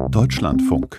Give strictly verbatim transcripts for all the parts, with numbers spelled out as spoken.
Deutschlandfunk.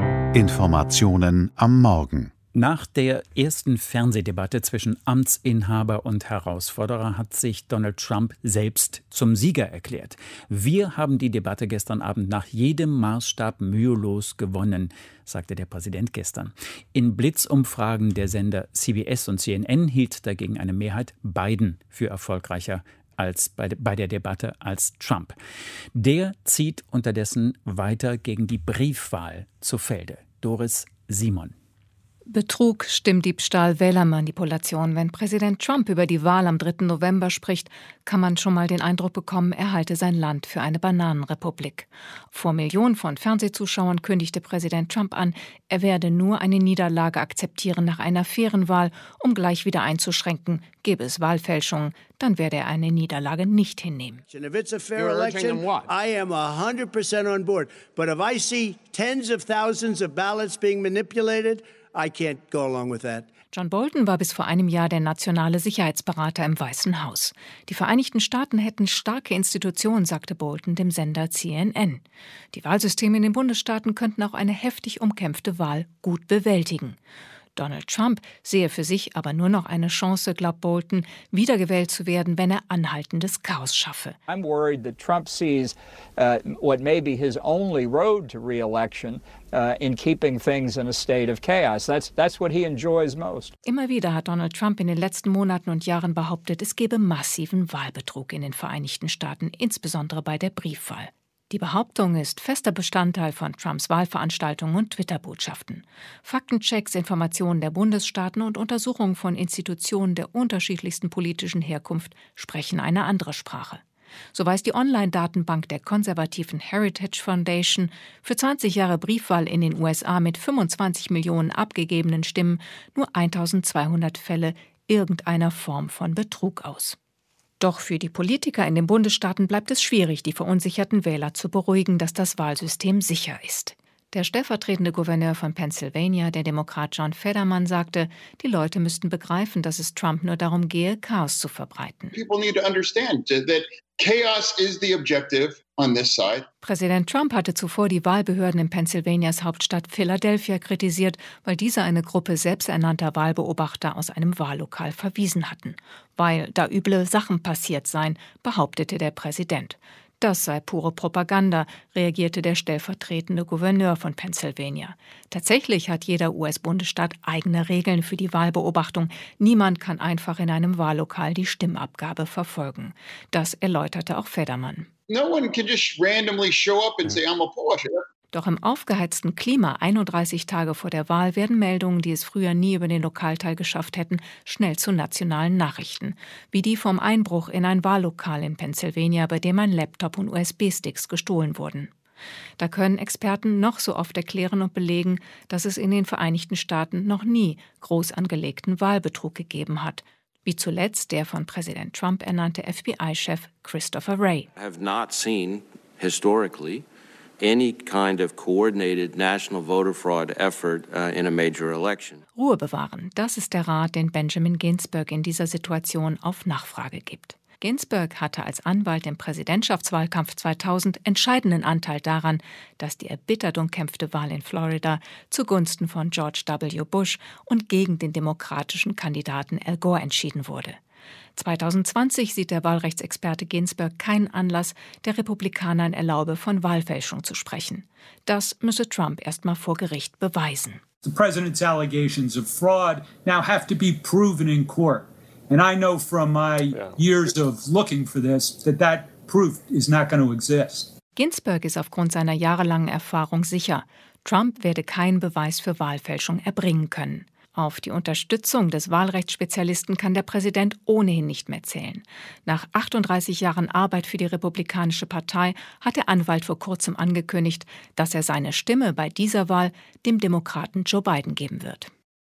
Informationen am Morgen. Nach der ersten Fernsehdebatte zwischen Amtsinhaber und Herausforderer hat sich Donald Trump selbst zum Sieger erklärt. Wir haben die Debatte gestern Abend nach jedem Maßstab mühelos gewonnen, sagte der Präsident gestern. In Blitzumfragen der Sender C B S und C N N hielt dagegen eine Mehrheit Biden für erfolgreicher als bei, bei der Debatte als Trump. Der zieht unterdessen weiter gegen die Briefwahl zu Felde. Doris Simon. Betrug, Stimmdiebstahl, Wählermanipulation. Wenn Präsident Trump über die Wahl am dritten November spricht, kann man schon mal den Eindruck bekommen, er halte sein Land für eine Bananenrepublik. Vor Millionen von Fernsehzuschauern kündigte Präsident Trump an, er werde nur eine Niederlage akzeptieren nach einer fairen Wahl, um gleich wieder einzuschränken, gäbe es Wahlfälschungen, dann werde er eine Niederlage nicht hinnehmen. If it's a fair election, I am one hundred percent on board. But if I see tens of thousands of ballots being manipulated, I can't go along with that. John Bolton war bis vor einem Jahr der nationale Sicherheitsberater im Weißen Haus. Die Vereinigten Staaten hätten starke Institutionen, sagte Bolton dem Sender C N N. Die Wahlsysteme in den Bundesstaaten könnten auch eine heftig umkämpfte Wahl gut bewältigen. Donald Trump sehe für sich aber nur noch eine Chance, glaubt Bolton, wiedergewählt zu werden, wenn er anhaltendes Chaos schaffe. I'm worried that Trump sees uh, what may be his only road to re-election uh, in keeping things in a state of chaos. That's that's what he enjoys most. Immer wieder hat Donald Trump in den letzten Monaten und Jahren behauptet, es gebe massiven Wahlbetrug in den Vereinigten Staaten, insbesondere bei der Briefwahl. Die Behauptung ist fester Bestandteil von Trumps Wahlveranstaltungen und Twitter-Botschaften. Faktenchecks, Informationen der Bundesstaaten und Untersuchungen von Institutionen der unterschiedlichsten politischen Herkunft sprechen eine andere Sprache. So weist die Online-Datenbank der konservativen Heritage Foundation für zwanzig Jahre Briefwahl in den U S A mit fünfundzwanzig Millionen abgegebenen Stimmen nur eintausendzweihundert Fälle irgendeiner Form von Betrug aus. Doch für die Politiker in den Bundesstaaten bleibt es schwierig, die verunsicherten Wähler zu beruhigen, dass das Wahlsystem sicher ist. Der stellvertretende Gouverneur von Pennsylvania, der Demokrat John Fetterman, sagte, die Leute müssten begreifen, dass es Trump nur darum gehe, Chaos zu verbreiten. People need to understand that chaos is the objective on this side. Präsident Trump hatte zuvor die Wahlbehörden in Pennsylvanias Hauptstadt Philadelphia kritisiert, weil diese eine Gruppe selbsternannter Wahlbeobachter aus einem Wahllokal verwiesen hatten. Weil da üble Sachen passiert seien, behauptete der Präsident. Das sei pure Propaganda, reagierte der stellvertretende Gouverneur von Pennsylvania. Tatsächlich hat jeder U S-Bundesstaat eigene Regeln für die Wahlbeobachtung. Niemand kann einfach in einem Wahllokal die Stimmabgabe verfolgen. Das erläuterte auch Fetterman. No one can just randomly show up and say, I'm a poller. Doch im aufgeheizten Klima, einunddreißig Tage vor der Wahl, werden Meldungen, die es früher nie über den Lokalteil geschafft hätten, schnell zu nationalen Nachrichten. Wie die vom Einbruch in ein Wahllokal in Pennsylvania, bei dem ein Laptop und U S B-Sticks gestohlen wurden. Da können Experten noch so oft erklären und belegen, dass es in den Vereinigten Staaten noch nie groß angelegten Wahlbetrug gegeben hat. Wie zuletzt der von Präsident Trump ernannte F B I-Chef Christopher Wray. I have not seen historically any kind of coordinated national voter fraud effort uh, in a major election. Ruhe bewahren, das ist der Rat, den Benjamin Ginsburg in dieser Situation auf Nachfrage gibt. Ginsburg hatte als Anwalt im Präsidentschaftswahlkampf zweitausend entscheidenden Anteil daran, dass die erbittert umkämpfte Wahl in Florida zugunsten von George W. Bush und gegen den demokratischen Kandidaten Al Gore entschieden wurde. zweitausendzwanzig sieht der Wahlrechtsexperte Ginsburg keinen Anlass, der Republikanern erlaube, von Wahlfälschung zu sprechen. Das müsse Trump erst mal vor Gericht beweisen. The president's allegations of fraud now have to be proven in court. And I know from my years of looking for this that that proof is not going to exist. Ginsburg ist aufgrund seiner jahrelangen Erfahrung sicher, Trump werde keinen Beweis für Wahlfälschung erbringen können. Auf die Unterstützung des Wahlrechtsspezialisten kann der Präsident ohnehin nicht mehr zählen. Nach achtunddreißig Jahren Arbeit für die Republikanische Partei hat der Anwalt vor kurzem angekündigt, dass er seine Stimme bei dieser Wahl dem Demokraten Joe Biden geben wird.